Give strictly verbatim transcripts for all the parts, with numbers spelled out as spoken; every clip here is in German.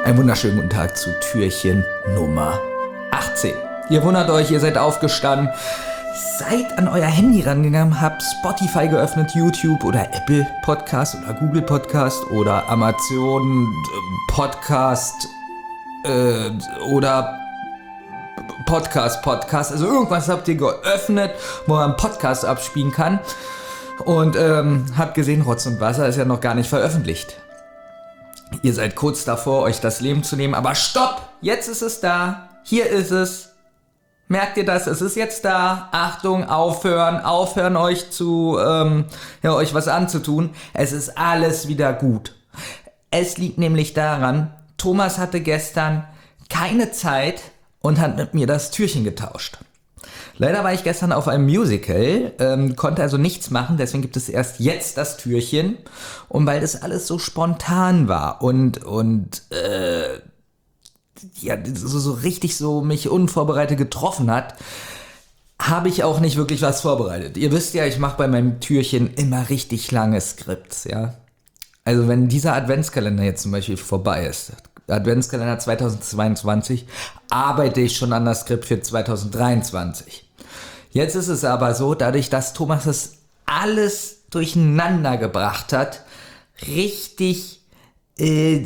Einen wunderschönen guten Tag zu Türchen Nummer achtzehn. Ihr wundert euch, ihr seid aufgestanden, seid an euer Handy rangegangen, habt Spotify geöffnet, YouTube oder Apple Podcast oder Google Podcast oder Amazon Podcast äh, oder Podcast Podcast. Also irgendwas habt ihr geöffnet, wo man einen Podcast abspielen kann. Und ähm, habt gesehen, Rotz und Wasser ist ja noch gar nicht veröffentlicht. Ihr seid kurz davor, euch das Leben zu nehmen, aber stopp! Jetzt ist es da. Hier ist es. Merkt ihr das? Es ist jetzt da. Achtung, aufhören, aufhören euch zu, ähm, ja, euch was anzutun. Es ist alles wieder gut. Es liegt nämlich daran, Thomas hatte gestern keine Zeit und hat mit mir das Türchen getauscht. Leider war ich gestern auf einem Musical, ähm, konnte also nichts machen, deswegen gibt es erst jetzt das Türchen. Und weil das alles so spontan war und, und äh, ja, so, so richtig so mich unvorbereitet getroffen hat, habe ich auch nicht wirklich was vorbereitet. Ihr wisst ja, ich mache bei meinem Türchen immer richtig lange Skripts, ja. Also wenn dieser Adventskalender jetzt zum Beispiel vorbei ist, Adventskalender zweitausendzweiundzwanzig, arbeite ich schon an das Skript für zweitausenddreiundzwanzig. Jetzt ist es aber so, dadurch, dass Thomas das alles durcheinander gebracht hat, richtig äh,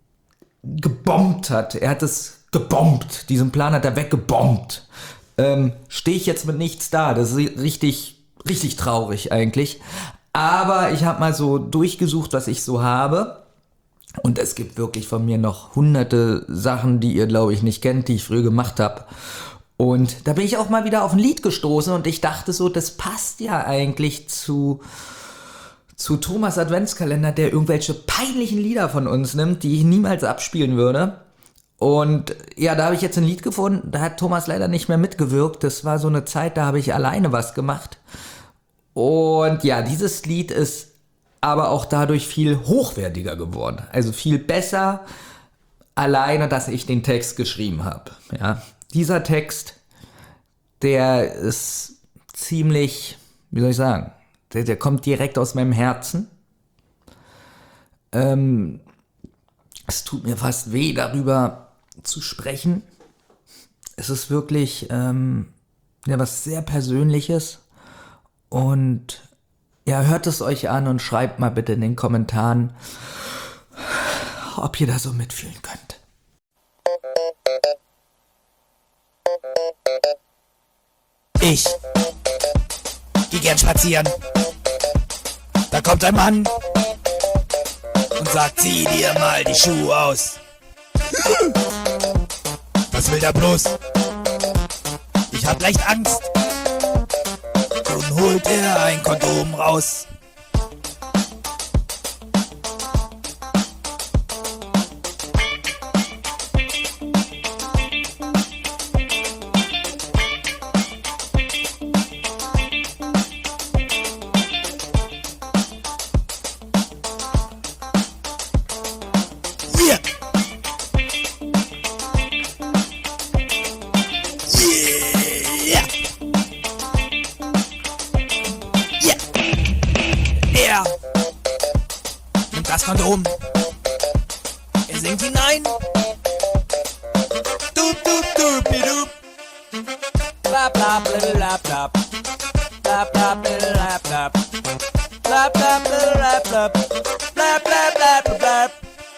gebombt hat. Er hat es gebombt. Diesen Plan hat er weggebombt. Ähm, stehe ich jetzt mit nichts da. Das ist richtig, richtig traurig eigentlich. Aber ich habe mal so durchgesucht, was ich so habe. Und es gibt wirklich von mir noch hunderte Sachen, die ihr, glaube ich, nicht kennt, die ich früher gemacht habe. Und da bin ich auch mal wieder auf ein Lied gestoßen und ich dachte so, das passt ja eigentlich zu, zu Thomas Adventskalender, der irgendwelche peinlichen Lieder von uns nimmt, die ich niemals abspielen würde. Und ja, da habe ich jetzt ein Lied gefunden, da hat Thomas leider nicht mehr mitgewirkt. Das war so eine Zeit, da habe ich alleine was gemacht. Und ja, dieses Lied ist aber auch dadurch viel hochwertiger geworden. Also viel besser, alleine, dass ich den Text geschrieben habe. Ja, dieser Text, der ist ziemlich, wie soll ich sagen, der, der kommt direkt aus meinem Herzen. Ähm, es tut mir fast weh, darüber zu sprechen. Es ist wirklich ähm, ja, was sehr Persönliches. Und ja, hört es euch an und schreibt mal bitte in den Kommentaren, ob ihr da so mitfühlen könnt. Ich geh gern spazieren. Da kommt ein Mann und sagt, zieh dir mal die Schuhe aus. Was will der bloß? Ich hab leicht Angst. Und holt er ein Kondom raus. Yeah. Yeah. Er nimmt das Kondom. Er singt hinein. Dup, dup, dupidup. Blab, blab, blab, blab. Blab, blab, blab, blab. Blab, blab, blab, blab. Blab, blab, blab, blab.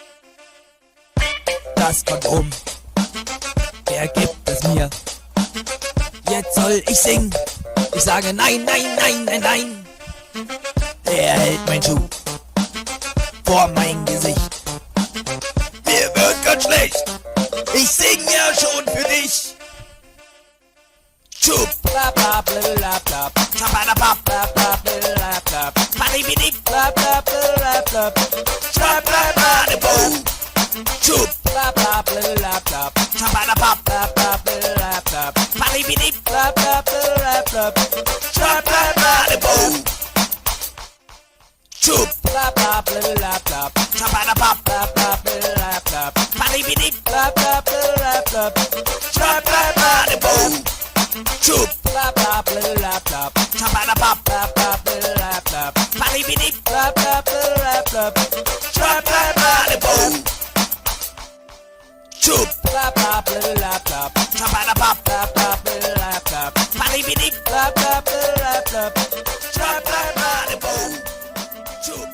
Das Kondom, er gibt es mir. Jetzt soll ich singen. Ich sage nein, nein, nein, nein, nein. Er hält mein Schuh vor mein Gesicht. Mir wird ganz schlecht. Ich sing ja schon für dich. Schub. Bla bla bla bla. Schabadabab. Bla bla bla bla. Badibidi. Bla bla bla bla. Schabadabadabo. Schub. Bla bla bla bla. Schabadabab. Bla bla bla bla. Badibidi. Bla bla bla bla. Schabadabadabo. Schub. Bla bla bla bla. Schabadabab. Bla bla bla bla. Badibidi. Bla bla bla bla. Schabadabadabo. Schub. Bla bla bla bla. Schabadabab. Bla bla bla bla. Badibidi. Bla bla bla bla. Schabadabadabo. Schub. Bla bla bla bla bla. Schabadabab. Bla bla bla bla bla. Badibidib. Bla bla bla bla bla. Schabadabadaboo. Schub.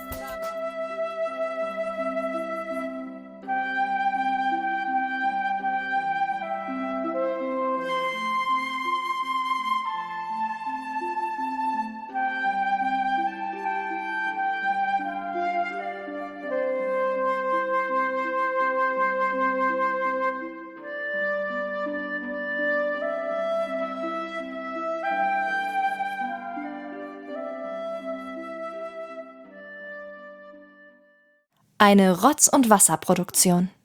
Eine Rotz- und Wasserproduktion.